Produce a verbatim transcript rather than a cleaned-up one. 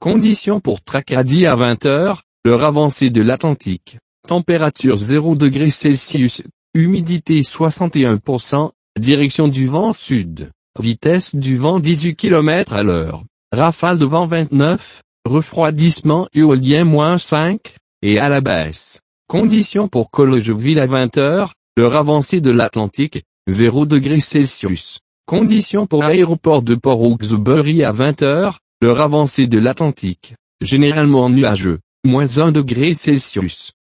Conditions pour Tracadie à vingt heures, l'heure avancée de l'Atlantique. Température zéro degré Celsius, humidité soixante et un pour cent, direction du vent sud, vitesse du vent dix-huit kilomètres à l'heure, rafale de vent vingt-neuf, refroidissement éolien moins cinq, et à la baisse. Conditions pour College-Ville à vingt heures, l'heure avancée de l'Atlantique, zéro degré Celsius. Conditions pour Aéroport de Port Hawksbury à vingt heures, l'heure avancée de l'Atlantique, généralement nuageux, moins un degré Celsius.